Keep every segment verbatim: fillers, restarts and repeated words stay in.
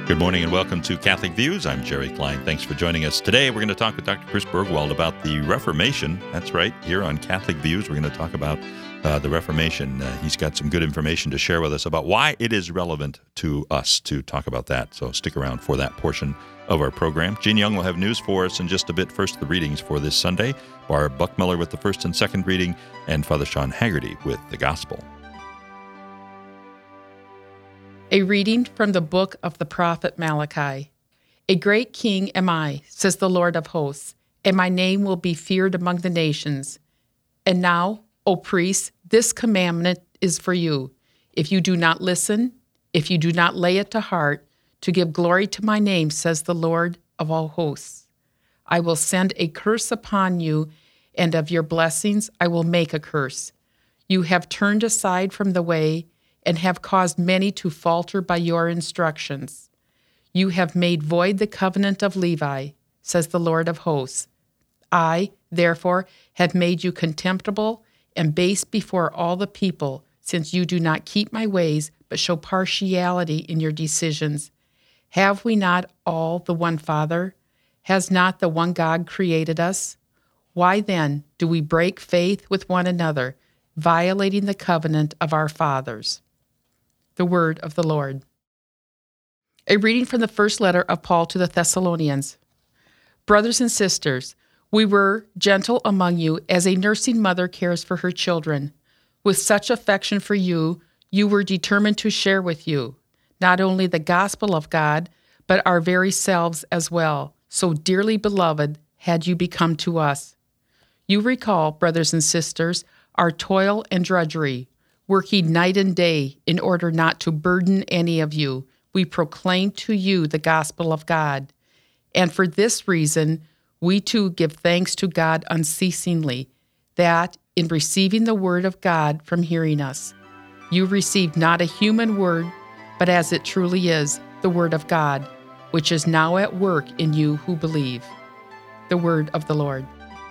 Good morning and welcome to Catholic Views. I'm Jerry Klein. Thanks for joining us. Today we're going to talk with Doctor Chris Burgwald about the Reformation. That's right, here on Catholic Views we're going to talk about uh, the Reformation. Uh, he's got some good information to share with us about why it is relevant to us to talk about that. So stick around for that portion of our program. Gene Young will have news for us in just a bit. First, the readings for this Sunday. Barb Buckmiller with the first and second reading, and Father Sean Haggerty with the Gospel. A reading from the book of the prophet Malachi. A great king am I, says the Lord of hosts, and my name will be feared among the nations. And now, O priests, this commandment is for you. If you do not listen, if you do not lay it to heart, to give glory to my name, says the Lord of all hosts, I will send a curse upon you, and of your blessings I will make a curse. You have turned aside from the way, and have caused many to falter by your instructions. You have made void the covenant of Levi, says the Lord of hosts. I, therefore, have made you contemptible and base before all the people, since you do not keep my ways, but show partiality in your decisions. Have we not all the one Father? Has not the one God created us? Why then do we break faith with one another, violating the covenant of our fathers? The word of the Lord. A reading from the first letter of Paul to the Thessalonians. Brothers and sisters, we were gentle among you as a nursing mother cares for her children. With such affection for you, you were determined to share with you not only the gospel of God, but our very selves as well. So dearly beloved had you become to us. You recall, brothers and sisters, our toil and drudgery, working night and day in order not to burden any of you. We proclaim to you the gospel of God. And for this reason, we too give thanks to God unceasingly, that in receiving the word of God from hearing us, you received not a human word, but as it truly is, the word of God, which is now at work in you who believe. The word of the Lord.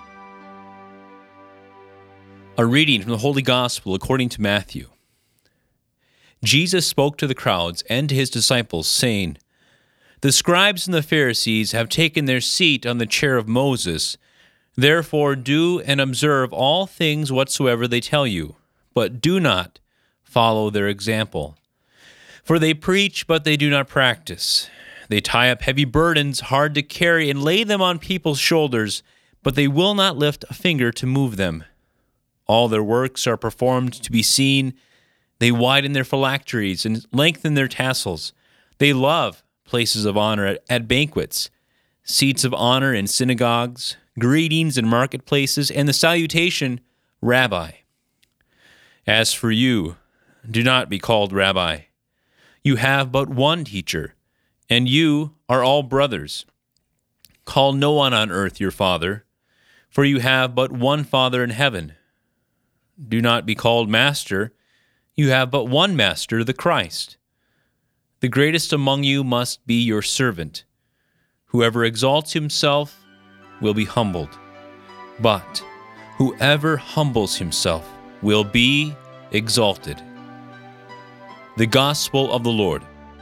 A reading from the Holy Gospel according to Matthew. Jesus spoke to the crowds and to his disciples, saying, The scribes and the Pharisees have taken their seat on the chair of Moses. Therefore do and observe all things whatsoever they tell you, but do not follow their example. For they preach, but they do not practice. They tie up heavy burdens hard to carry and lay them on people's shoulders, but they will not lift a finger to move them. All their works are performed to be seen. They widen their phylacteries and lengthen their tassels. They love places of honor at, at banquets, seats of honor in synagogues, greetings in marketplaces, and the salutation, Rabbi. As for you, do not be called Rabbi. You have but one teacher, and you are all brothers. Call no one on earth your father, for you have but one Father in heaven. Do not be called master. You have but one master, the Christ. The greatest among you must be your servant. Whoever exalts himself will be humbled, but whoever humbles himself will be exalted. The Gospel of the Lord.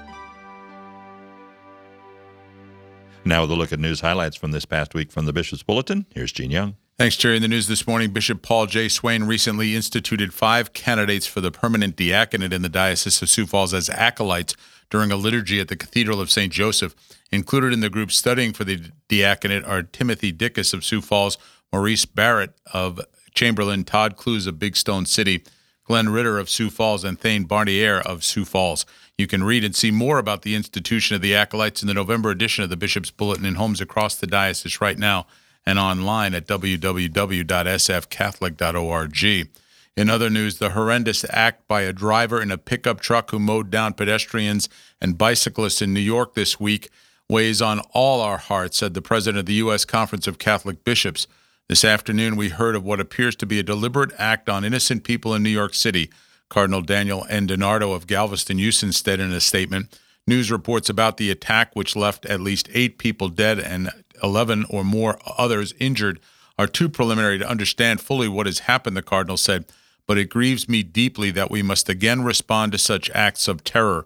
Now with a look at news highlights from this past week from the Bishop's Bulletin. Here's Gene Young. Thanks, Jerry. In the news this morning, Bishop Paul J. Swain recently instituted five candidates for the permanent diaconate in the Diocese of Sioux Falls as acolytes during a liturgy at the Cathedral of Saint Joseph. Included in the group studying for the diaconate are Timothy Dickus of Sioux Falls, Maurice Barrett of Chamberlain, Todd Clues of Big Stone City, Glenn Ritter of Sioux Falls, and Thane Barnier of Sioux Falls. You can read and see more about the institution of the acolytes in the November edition of the Bishop's Bulletin in homes across the diocese right now, and online at w w w dot s f catholic dot org. In other news, the horrendous act by a driver in a pickup truck who mowed down pedestrians and bicyclists in New York this week weighs on all our hearts, said the president of the U S Conference of Catholic Bishops. This afternoon, we heard of what appears to be a deliberate act on innocent people in New York City. Cardinal Daniel N. DiNardo of Galveston Houston said in a statement, news reports about the attack, which left at least eight people dead and eleven or more others injured, are too preliminary to understand fully what has happened, the Cardinal said, but it grieves me deeply that we must again respond to such acts of terror.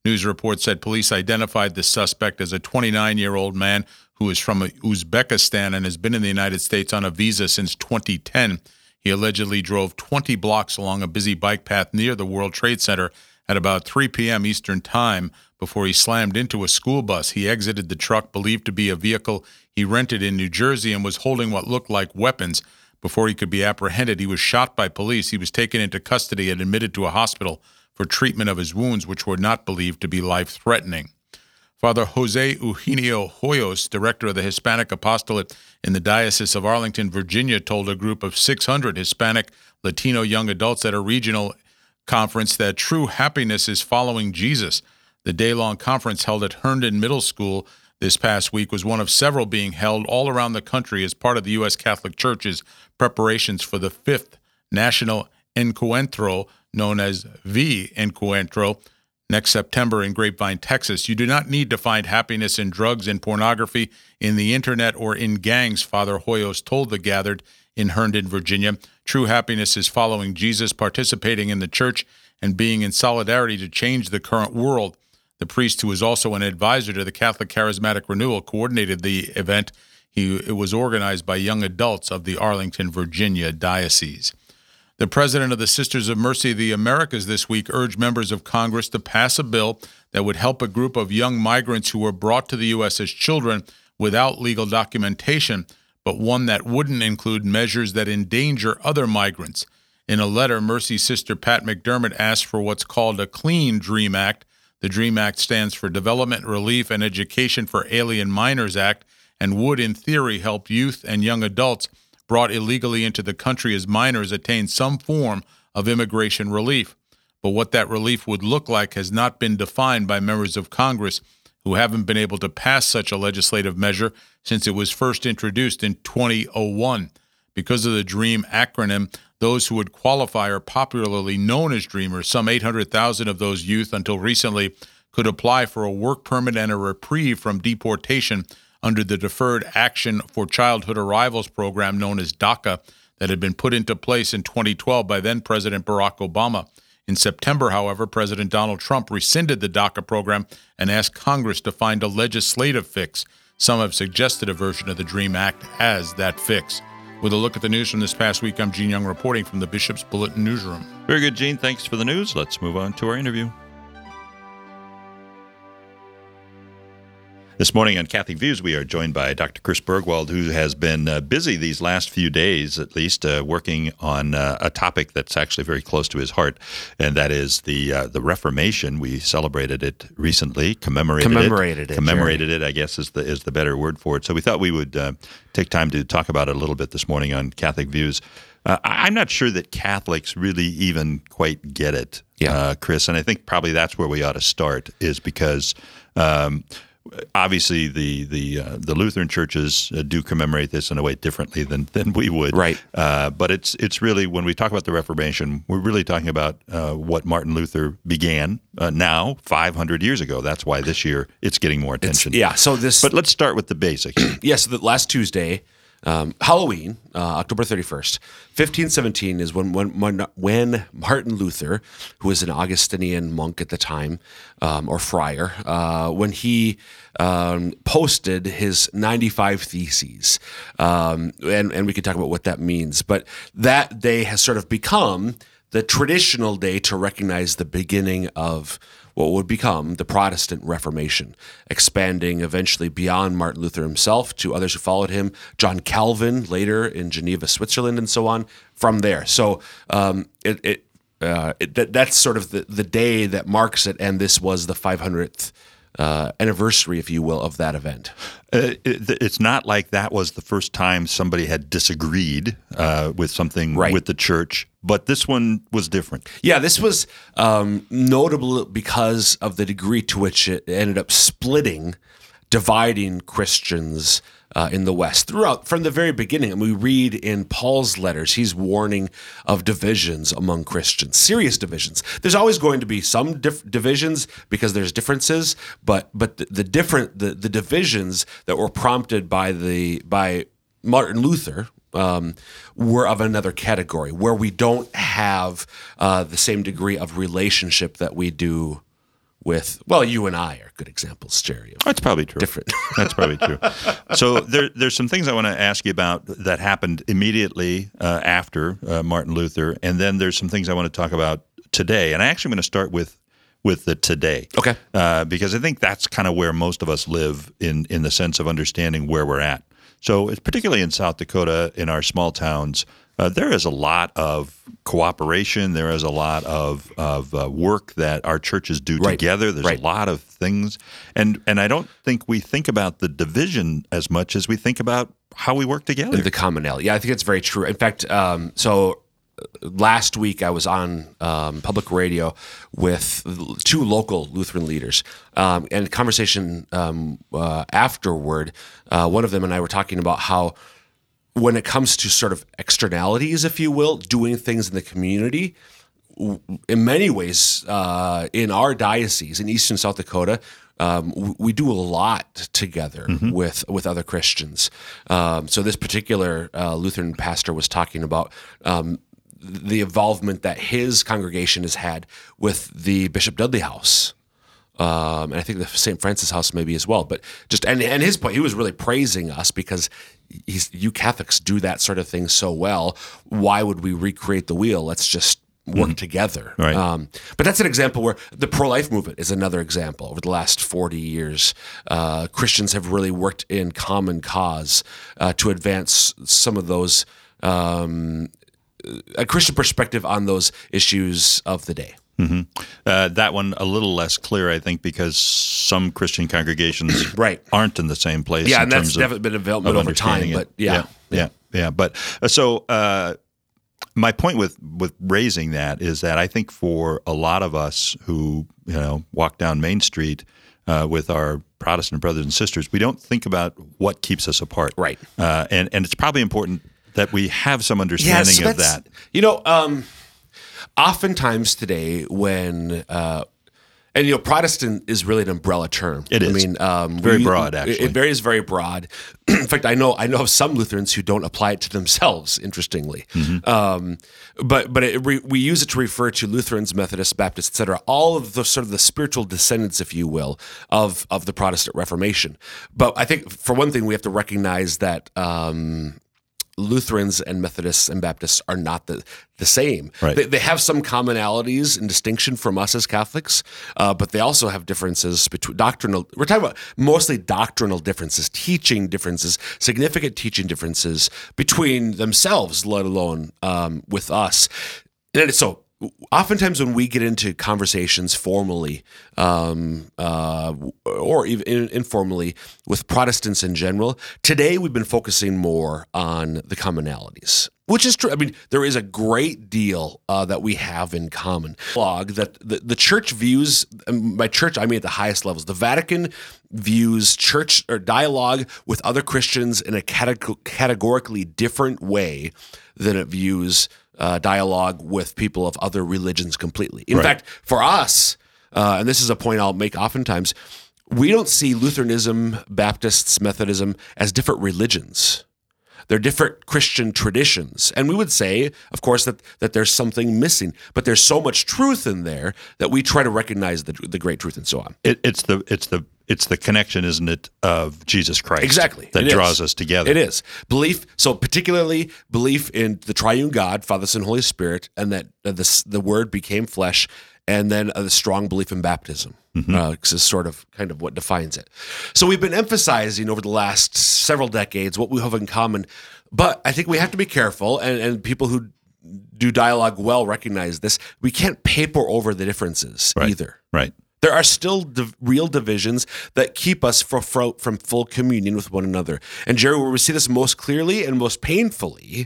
News reports said police identified the suspect as a twenty-nine-year-old man who is from Uzbekistan and has been in the United States on a visa since twenty ten. He allegedly drove twenty blocks along a busy bike path near the World Trade Center at about three p.m. Eastern Time before he slammed into a school bus. He exited the truck, believed to be a vehicle he rented in New Jersey, and was holding what looked like weapons. Before he could be apprehended, he was shot by police. He was taken into custody and admitted to a hospital for treatment of his wounds, which were not believed to be life-threatening. Father Jose Eugenio Hoyos, director of the Hispanic Apostolate in the Diocese of Arlington, Virginia, told a group of six hundred Hispanic Latino young adults at a regional conference that true happiness is following Jesus. The day-long conference held at Herndon Middle School this past week was one of several being held all around the country as part of the U S Catholic Church's preparations for the fifth National Encuentro, known as V Encuentro, next September in Grapevine, Texas. You do not need to find happiness in drugs and pornography, in the internet, or in gangs, Father Hoyos told the gathered in Herndon, Virginia. True happiness is following Jesus, participating in the church, and being in solidarity to change the current world. The priest, who is also an advisor to the Catholic Charismatic Renewal, coordinated the event. He, it was organized by young adults of the Arlington, Virginia Diocese. The president of the Sisters of Mercy of the Americas this week urged members of Congress to pass a bill that would help a group of young migrants who were brought to the U S as children without legal documentation, but one that wouldn't include measures that endanger other migrants. In a letter, Mercy Sister Pat McDermott asked for what's called a Clean DREAM Act. The DREAM Act stands for Development, Relief, and Education for Alien Minors Act and would, in theory, help youth and young adults brought illegally into the country as minors attain some form of immigration relief. But what that relief would look like has not been defined by members of Congress, who haven't been able to pass such a legislative measure since it was first introduced in two thousand one. Because of the DREAM acronym, those who would qualify are popularly known as Dreamers. Some eight hundred thousand of those youth, until recently, could apply for a work permit and a reprieve from deportation under the Deferred Action for Childhood Arrivals program known as DACA that had been put into place in twenty twelve by then-President Barack Obama. In September, however, President Donald Trump rescinded the DACA program and asked Congress to find a legislative fix. Some have suggested a version of the DREAM Act as that fix. With a look at the news from this past week, I'm Gene Young reporting from the Bishop's Bulletin Newsroom. Very good, Gene. Thanks for the news. Let's move on to our interview. This morning on Catholic Views, we are joined by Doctor Chris Burgwald, who has been uh, busy these last few days, at least, uh, working on uh, a topic that's actually very close to his heart, and that is the uh, the Reformation. We celebrated it recently, commemorated, commemorated it, it commemorated Jerry. it. I guess is the is the better word for it. So we thought we would uh, take time to talk about it a little bit this morning on Catholic Views. Uh, I'm not sure that Catholics really even quite get it, yeah. uh, Chris, and I think probably that's where we ought to start, is because. Um, Obviously, the the uh, the Lutheran churches uh, do commemorate this in a way differently than, than we would. Right. Uh, but it's it's really, when we talk about the Reformation, we're really talking about uh, what Martin Luther began uh, now five hundred years ago. That's why this year it's getting more attention. It's, yeah. So this. But let's start with the basics. Yes. Yeah, so the last Tuesday, um, Halloween, uh, October thirty-first, fifteen seventeen is when, when when when Martin Luther, who was an Augustinian monk at the time, um, or friar, uh, when he um, posted his ninety-five Theses, um, and and we could talk about what that means. But that day has sort of become the traditional day to recognize the beginning of what would become the Protestant Reformation, expanding eventually beyond Martin Luther himself to others who followed him, John Calvin later in Geneva, Switzerland, and so on from there. So um, it, it, uh, it that, that's sort of the, the day that marks it, and this was the five hundredth uh, anniversary, if you will, of that event. Uh, it, it's not like that was the first time somebody had disagreed uh, with something right. with the church, but this one was different. Yeah, this was um, notable because of the degree to which it ended up splitting, dividing Christians uh, in the West throughout from the very beginning. And we read in Paul's letters, he's warning of divisions among Christians, serious divisions. There's always going to be some dif- divisions because there's differences, but but the, the different the, the divisions that were prompted by the by Martin Luther. Um, we're of another category where we don't have uh, the same degree of relationship that we do with, well, you and I are good examples, Jerry. That's probably true. Different. That's probably true. So there, there's some things I want to ask you about that happened immediately uh, after uh, Martin Luther, and then there's some things I want to talk about today. And I actually want to start with with the today. Okay. Uh, because I think that's kind of where most of us live in in the sense of understanding where we're at. So it's particularly in South Dakota, in our small towns, Uh, there is a lot of cooperation. There is a lot of of uh, work that our churches do Right. together. There's Right. a lot of things, and and I don't think we think about the division as much as we think about how we work together. The commonality. Yeah, I think it's very true. In fact, um, so last week I was on um, public radio with two local Lutheran leaders, um, and conversation um, uh, afterward, uh, one of them and I were talking about how when it comes to sort of externalities, if you will, doing things in the community, w- in many ways, uh, in our diocese in Eastern South Dakota, um, w- we do a lot together with with other Christians. Um, so this particular uh, Lutheran pastor was talking about um, the involvement that his congregation has had with the Bishop Dudley House. Um, and I think the Saint Francis House maybe as well, but just and and his point, he was really praising us because he's you Catholics do that sort of thing so well. Why would we recreate the wheel? Let's just work together. Right. Um, but that's an example where the pro-life movement is another example. Over the last forty years, uh, Christians have really worked in common cause uh, to advance some of those um, a Christian perspective on those issues of the day. Mm-hmm. Uh, that one a little less clear, I think, because some Christian congregations Right. aren't in the same place. Yeah, in and that's terms of- definitely been a development of over time. understanding But it. yeah, yeah, yeah, yeah. But uh, so uh, my point with with raising that is that I think for a lot of us who you know walk down Main Street uh, with our Protestant brothers and sisters, we don't think about what keeps us apart. Right. Uh, and and it's probably important that we have some understanding so of that's- that. You know, um, oftentimes today when uh, and you know, Protestant is really an umbrella term. It I is. mean, um, Very we- broad, it- actually. It varies very broad. In fact, I know I know of some Lutherans who don't apply it to themselves. Interestingly, Mm-hmm. um, but but it, we, we use it to refer to Lutherans, Methodists, Baptists, et cetera. All of the sort of the spiritual descendants, if you will, of of the Protestant Reformation. But I think for one thing, we have to recognize that. Um, Lutherans and Methodists and Baptists are not the, the same. Right. They, they have some commonalities and distinction from us as Catholics, uh, but they also have differences between doctrinal. We're talking about mostly doctrinal differences, teaching differences, significant teaching differences between themselves, let alone um, with us. And so, oftentimes when we get into conversations formally um, uh, or even informally with Protestants in general, today we've been focusing more on the commonalities, which is true. I mean, there is a great deal uh, that we have in common. Log that the, the church views, and by church I mean at the highest levels, the Vatican views church or dialogue with other Christians in a categ- categorically different way than it views Uh, dialogue with people of other religions completely. In Right. fact, for us, uh, and this is a point I'll make oftentimes, we don't see Lutheranism, Baptists, Methodism as different religions. They're different Christian traditions. And we would say, of course, that, that there's something missing, but there's so much truth in there that we try to recognize the, the great truth and so on. It, it's the it's the it's the connection, isn't it, of Jesus Christ? Exactly. That It is. draws us together. It is. Belief, so particularly belief in the triune God, Father, Son, Holy Spirit, and that uh, the, the Word became flesh, and then a strong belief in baptism. Mm-hmm. Uh, 'cause it's sort of kind of what defines it. So we've been emphasizing over the last several decades what we have in common, but I think we have to be careful, and, and people who do dialogue well recognize this. We can't paper over the differences Right. either. Right. There are still div- real divisions that keep us from, from full communion with one another. And Jerry, where we see this most clearly and most painfully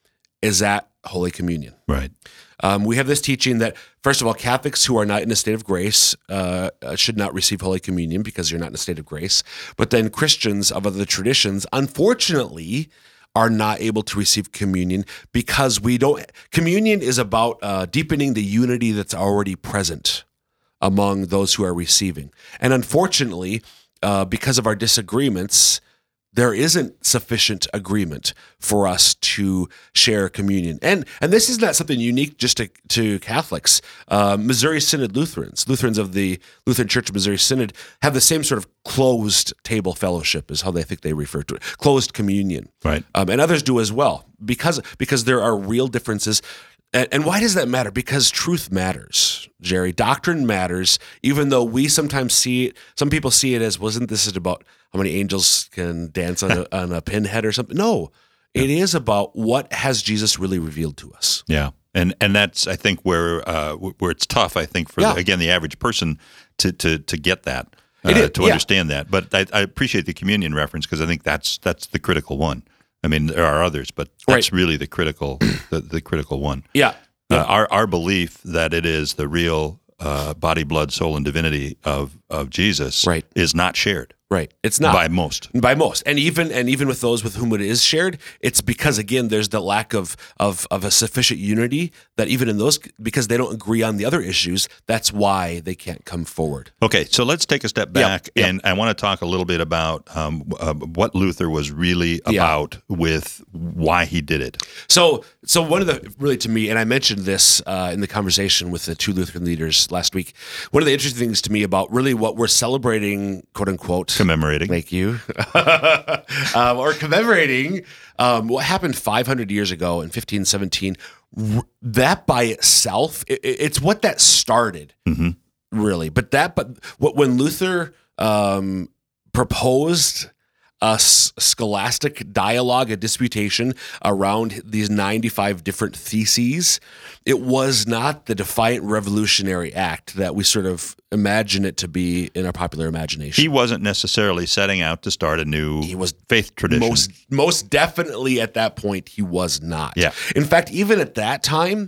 is at Holy Communion. Right. Um, we have this teaching that, first of all, Catholics who are not in a state of grace uh, uh, should not receive Holy Communion because you're not in a state of grace. But then Christians of other traditions, unfortunately, are not able to receive communion because we don't. Communion is about uh, deepening the unity that's already present among those who are receiving. And unfortunately, uh, because of our disagreements, there isn't sufficient agreement for us to share communion. And and this is not something unique just to, to Catholics. Uh, Missouri Synod Lutherans, Lutherans of the Lutheran Church of Missouri Synod, have the same sort of closed table fellowship is how they think they refer to it, closed communion. Right. Um, and others do as well, because because there are real differences. And, and why does that matter? Because truth matters, Jerry. Doctrine matters, even though we sometimes see it, some people see it as, wasn't this about how many angels can dance on a, on a pinhead or something? No, it is about what has Jesus really revealed to us. Yeah. And and that's, I think, where uh, where it's tough, I think, for, Yeah. the, again, the average person to to to get that, uh, It is, to yeah. understand that. But I, I appreciate the communion reference because I think that's that's the critical one. I mean, there are others, but that's Right. really the critical the, the critical one. Yeah. Uh, our our belief that it is the real uh, body, blood, soul, and divinity of of Jesus Right. is not shared Right. It's not. by most. By most, and even and even with those with whom it is shared, it's because again there's the lack of of of a sufficient unity that even in those, because they don't agree on the other issues, that's why they can't come forward. Okay, so let's take a step Yeah, back, yeah. and I want to talk a little bit about um, uh, what Luther was really Yeah. about with why he did it. So so one of the really to me, and I mentioned this uh, in the conversation with the two Lutheran leaders last week. One of the interesting things to me about really what we're celebrating, quote unquote, Commemorating. Thank you. um, or commemorating um, what happened five hundred years ago in fifteen seventeen. R- that by itself, it, it's what that started, really. But that, but what when Luther um, proposed a s- scholastic dialogue, a disputation around these ninety-five different theses, it was not the defiant revolutionary act that we sort of imagine it to be in our popular imagination. He wasn't necessarily setting out to start a new He was faith tradition. Most most definitely at that point he was not. Yeah. In fact, even at that time,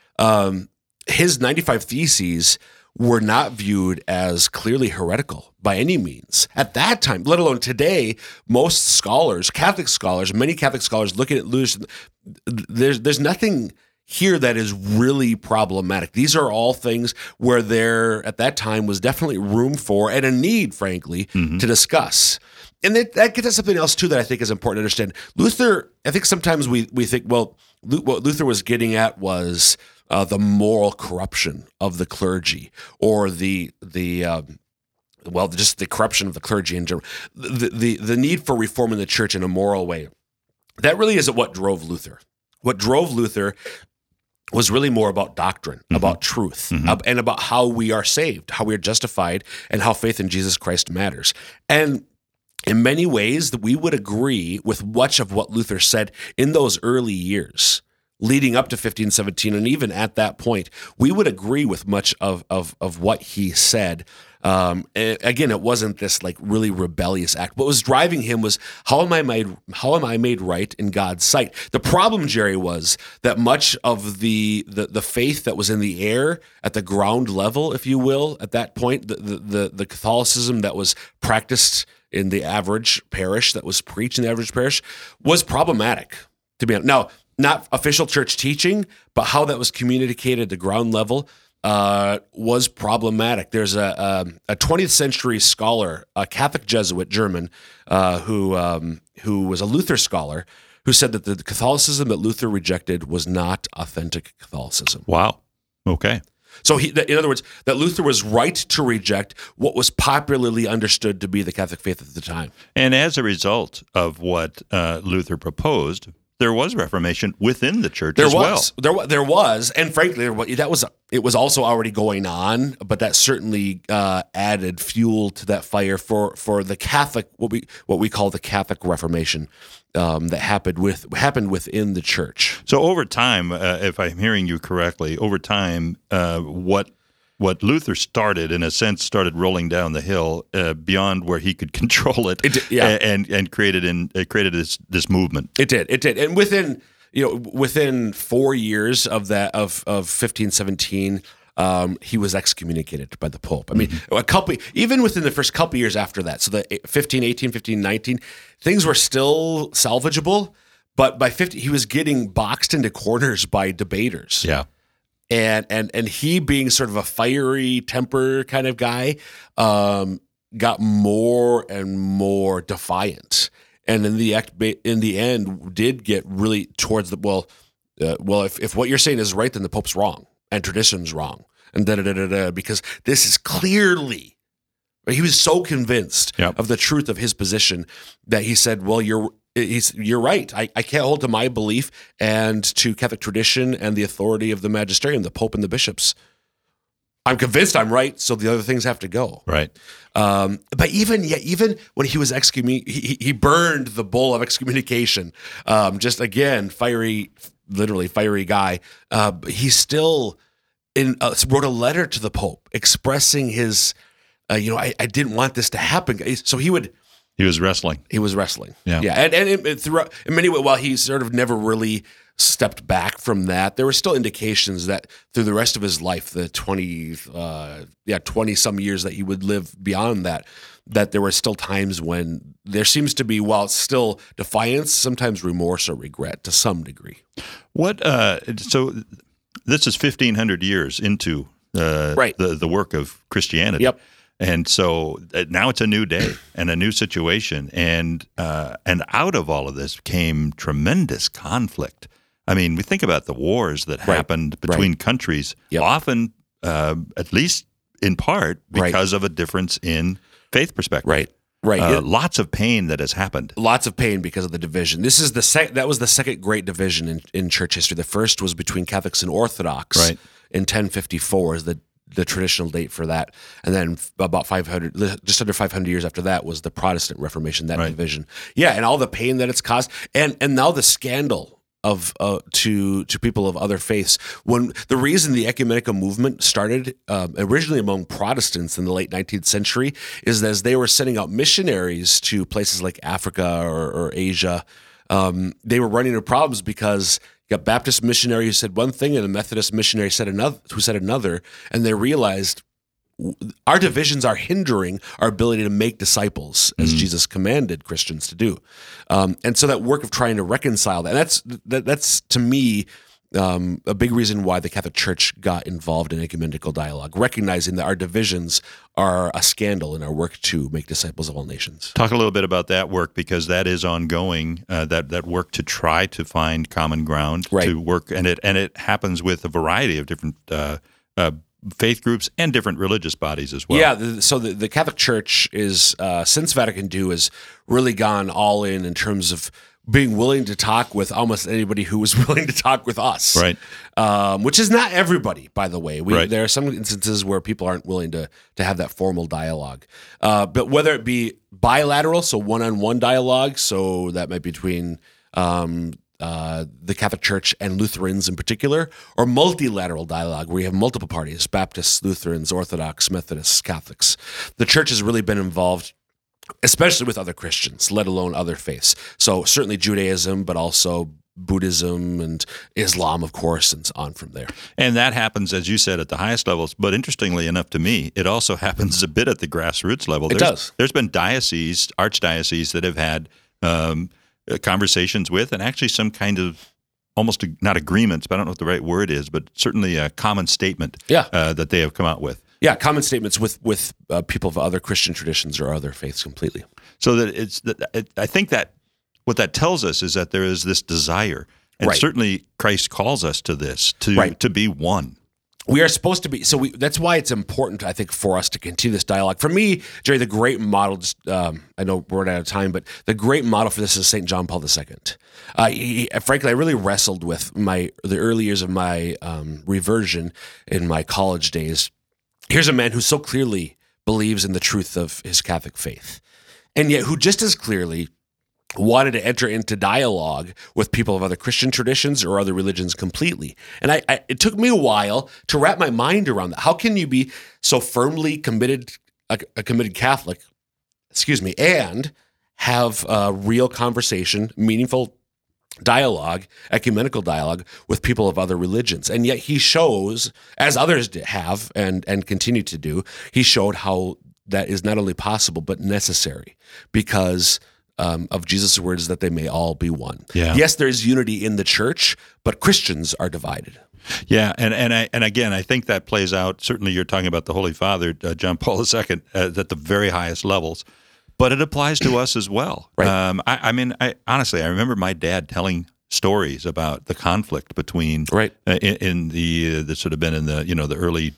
um, his ninety-five theses were not viewed as clearly heretical by any means at that time, let alone today. Most scholars, Catholic scholars, many Catholic scholars looking at Luther, there's there's nothing here that is really problematic. These are all things where there at that time was definitely room for and a need, frankly, to discuss. And that, that gets at something else too that I think is important to understand. Luther, I think sometimes we we think, well, Lu- what Luther was getting at was uh, the moral corruption of the clergy, or the the um, well, just the corruption of the clergy in general, the, the the need for reforming the church in a moral way. That really isn't what drove Luther. What drove Luther was really more about doctrine, Mm-hmm. about truth, uh, and about how we are saved, how we are justified, and how faith in Jesus Christ matters. And in many ways, that we would agree with much of what Luther said in those early years, leading up to fifteen seventeen, and even at that point, we would agree with much of of, of what he said. Um, and again, it wasn't this like really rebellious act. What was driving him was, how am I made how am I made right in God's sight? The problem, Jerry, was that much of the the, the faith that was in the air at the ground level, if you will, at that point, the the the, the Catholicism that was practiced in the average parish, that was preached in the average parish, was problematic, to be honest. Now, not official church teaching, but how that was communicated at the ground level uh, was problematic. There's a, a, a twentieth century scholar, a Catholic Jesuit German, uh, who um, who was a Luther scholar, who said that the Catholicism that Luther rejected was not authentic Catholicism. Wow. Okay. So, he, in other words, that Luther was right to reject what was popularly understood to be the Catholic faith at the time. And as a result of what uh, Luther proposed, there was Reformation within the church There as was, well. there was, there was, and frankly, there was, that was it was also already going on, but that certainly uh, added fuel to that fire for for the Catholic, what we what we call the Catholic Reformation um, that happened with happened within the church. So over time, uh, if I'm hearing you correctly, over time, uh, what what Luther started, in a sense, started rolling down the hill uh, beyond where he could control it, It did, yeah. and and created in uh, created this this movement. It did, it did, and within you know within four years of that of of fifteen seventeen. Um, he was excommunicated by the Pope. I mean, Mm-hmm. a couple, even within the first couple years after that, so the fifteen, eighteen, fifteen, nineteen, things were still salvageable, but by fifty, he was getting boxed into corners by debaters. Yeah. And and and he, being sort of a fiery temper kind of guy, um, got more and more defiant. and in the act, in the end, did get really towards the well. Uh, well, if, if what you're saying is right, then the Pope's wrong and tradition's wrong, and da da da da da. Because this is clearly, he was so convinced Yep. of the truth of his position that he said, "Well, you're." He's, you're right. I, I can't hold to my belief and to Catholic tradition and the authority of the magisterium, the Pope and the bishops. I'm convinced I'm right, so the other things have to go. Right. Um, but even yeah, even when he was excommun, he, he burned the bull of excommunication. Um, just again, fiery, literally fiery guy. Uh, but he still in uh, wrote a letter to the Pope expressing his, uh, you know, I, I didn't want this to happen. So he would. He was wrestling. He was wrestling. Yeah. Yeah. And, and it, it, throughout, in many ways, while he sort of never really stepped back from that, there were still indications that through the rest of his life, the twenty, uh, yeah, twenty some years that he would live beyond that, that there were still times when there seems to be, while it's still defiance, sometimes remorse or regret to some degree. What? Uh, so this is fifteen hundred years into uh, Right. the the work of Christianity. Yep. And so uh, now it's a new day and a new situation, and uh, and out of all of this came tremendous conflict. I mean, we think about the wars that Right. happened between Right. countries, Yep. often, uh, at least in part, Right. because of a difference in faith perspective. Right. Right. Uh, It- lots of pain that has happened. Lots of pain because of the division. This is the sec- that was the second great division in, in church history. The first was between Catholics and Orthodox Right. in ten fifty-four is the the traditional date for that, and then about five hundred, just under five hundred years after that was the Protestant Reformation. That Right. division, yeah, and all the pain that it's caused, and and now the scandal of uh, to to people of other faiths. When the reason the ecumenical movement started um, originally among Protestants in the late nineteenth century is that as they were sending out missionaries to places like Africa or, or Asia, um, they were running into problems because you got Baptist missionary who said one thing and a Methodist missionary said another, who said another, and they realized our divisions are hindering our ability to make disciples as Jesus commanded Christians to do. Um, and so that work of trying to reconcile that, and that's that, that's to me um, a big reason why the Catholic Church got involved in ecumenical dialogue, recognizing that our divisions are a scandal in our work to make disciples of all nations. Talk a little bit about that work, because that is ongoing. Uh, that that work to try to find common ground, Right. to work, and it and it happens with a variety of different uh, uh, faith groups and different religious bodies as well. Yeah, the, so the, the Catholic Church is, uh, since Vatican Two, has really gone all in in terms of being willing to talk with almost anybody who was willing to talk with us. Right. Um, which is not everybody, by the way. We, Right. There are some instances where people aren't willing to to have that formal dialogue. Uh, but whether it be bilateral, so one-on-one dialogue, so that might be between um, uh, the Catholic Church and Lutherans in particular, or multilateral dialogue where you have multiple parties, Baptists, Lutherans, Orthodox, Methodists, Catholics. The church has really been involved, especially with other Christians, let alone other faiths. So certainly Judaism, but also Buddhism and Islam, of course, and on from there. And that happens, as you said, at the highest levels. But interestingly enough to me, it also happens a bit at the grassroots level. It There's, does. There's been dioceses, archdioceses that have had um, uh, conversations with, and actually some kind of almost a, not agreements, but I don't know what the right word is, but certainly a common statement Yeah. uh, that they have come out with. Yeah, common statements with with uh, people of other Christian traditions or other faiths completely. So that it's, that it, I think that what that tells us is that there is this desire, and Right. certainly Christ calls us to this, to Right. to be one. We are supposed to be, so we, that's why it's important, I think, for us to continue this dialogue. For me, Jerry, the great model, just, um, I know we're out of time, but the great model for this is Saint John Paul the Second. Uh, he, frankly, I really wrestled with my the early years of my um, reversion in my college days. Here's a man who so clearly believes in the truth of his Catholic faith, and yet who just as clearly wanted to enter into dialogue with people of other Christian traditions or other religions completely. And I, I it took me a while to wrap my mind around that. How can you be so firmly committed, a, a committed Catholic, excuse me, and have a real conversation, meaningful dialogue, ecumenical dialogue with people of other religions? And yet he shows, as others did have and, and continue to do, he showed how that is not only possible, but necessary, because Um, of Jesus' words that they may all be one. Yeah. Yes, there's unity in the church, but Christians are divided. Yeah, and and I, and again, I think that plays out. Certainly, you're talking about the Holy Father, uh, John Paul the Second, uh, at the very highest levels. but it applies to us as well. Right. Um, I, I mean, I honestly, I remember my dad telling stories about the conflict between Right. uh, in, in the uh, this would have been in the you know the early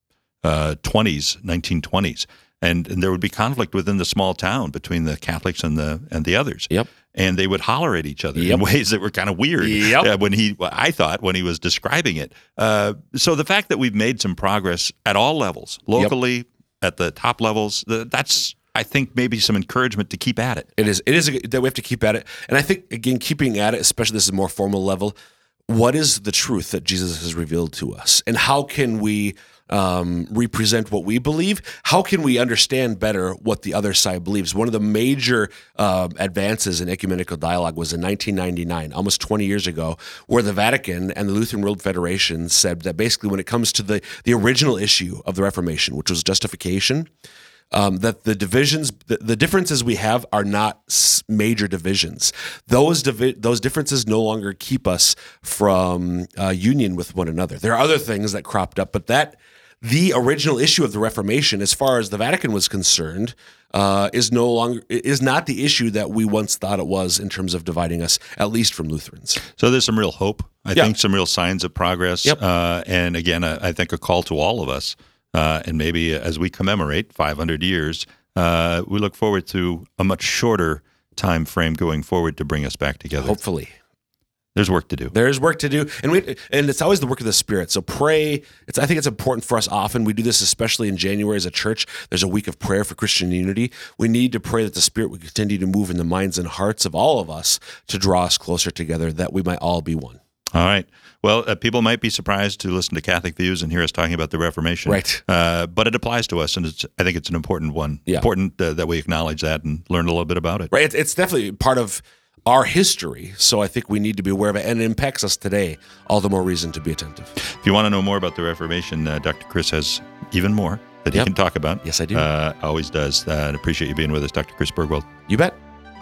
uh, twenties, nineteen twenties, and, and there would be conflict within the small town between the Catholics and the and the others. Yep. And they would holler at each other Yep. in ways that were kind of weird. Yep. uh, when he, well, I thought, when he was describing it. Uh, so the fact that we've made some progress at all levels, locally, at the top levels, the, that's, I think, maybe some encouragement to keep at it. It is. It is a, that we have to keep at it, and I think again, keeping at it, especially this is a more formal level. What is the truth that Jesus has revealed to us, and how can we um, represent what we believe? How can we understand better what the other side believes? One of the major uh, advances in ecumenical dialogue was in nineteen ninety-nine, almost twenty years ago, where the Vatican and the Lutheran World Federation said that basically, when it comes to the the original issue of the Reformation, which was justification. Um, that the divisions, the, the differences we have are not s- major divisions. Those divi- those differences no longer keep us from uh, union with one another. There are other things that cropped up, but that the original issue of the Reformation, as far as the Vatican was concerned, uh, is no longer is not the issue that we once thought it was in terms of dividing us, at least from Lutherans. So there's some real hope. I Yeah. think some real signs of progress. Yep. Uh, and again, I, I think a call to all of us. Uh, and maybe as we commemorate five hundred years, uh, we look forward to a much shorter time frame going forward to bring us back together. Hopefully. There's work to do. There is work to do, and we and it's always the work of the Spirit. So pray. It's I think it's important for us. Often we do this, especially in January as a church. There's a week of prayer for Christian unity. We need to pray that the Spirit will continue to move in the minds and hearts of all of us to draw us closer together, that we might all be one. All right. Well, uh, people might be surprised to listen to Catholic Views and hear us talking about the Reformation. Right. Uh, but it applies to us, and it's, I think it's an important one. Yeah. Important uh, that we acknowledge that and learn a little bit about it. Right. It's, it's definitely part of our history. So I think we need to be aware of it, and it impacts us today. All the more reason to be attentive. If you want to know more about the Reformation, uh, Doctor Chris has even more that he Yep. can talk about. Yes, I do. Uh, always does. Uh, and appreciate you being with us, Doctor Chris Burgwald. You bet.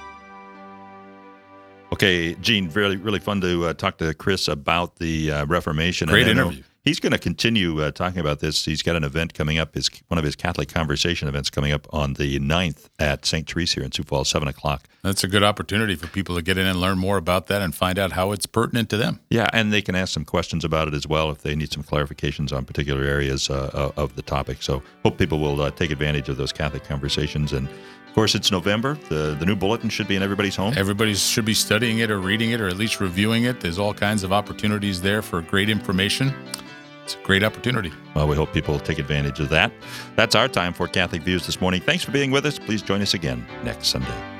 Okay, Gene, really, really fun to uh, talk to Chris about the uh, Reformation. Great And I know interview. He's going to continue uh, talking about this. He's got an event coming up, his one of his Catholic Conversation events coming up on the ninth at Saint Therese here in Sioux Falls, seven o'clock. That's a good opportunity for people to get in and learn more about that and find out how it's pertinent to them. Yeah, and they can ask some questions about it as well if they need some clarifications on particular areas uh, of the topic. So hope people will uh, take advantage of those Catholic Conversations. And, of course, it's November. The, the new bulletin should be in everybody's home. Everybody should be studying it or reading it or at least reviewing it. There's all kinds of opportunities there for great information. It's a great opportunity. Well, we hope people take advantage of that. That's our time for Catholic Views this morning. Thanks for being with us. Please join us again next Sunday.